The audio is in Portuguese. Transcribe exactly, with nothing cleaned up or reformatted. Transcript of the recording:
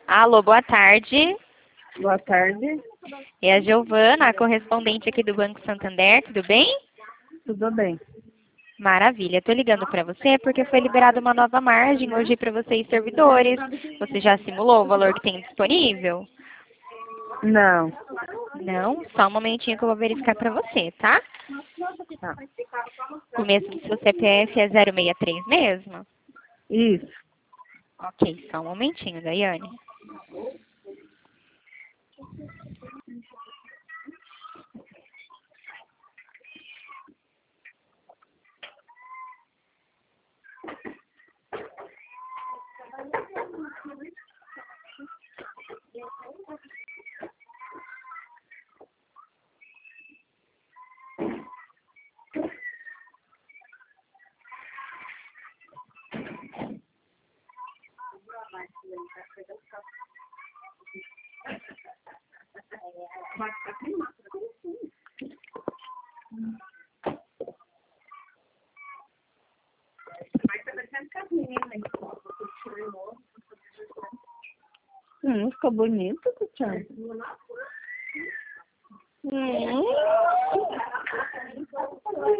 Alô, boa tarde. Boa tarde. É a Giovana, a correspondente aqui do Banco Santander, tudo bem? Tudo bem? Maravilha, estou ligando para você porque foi liberada uma nova margem hoje para vocês servidores. Você já simulou o valor que tem disponível? Não. Não? Só um momentinho que eu vou verificar para você, tá? Tá. Começo do seu C P F é zero seis três mesmo? Isso. Ok, só um momentinho, Daiane. Hum, ficou bonito, Cristiano. Hum.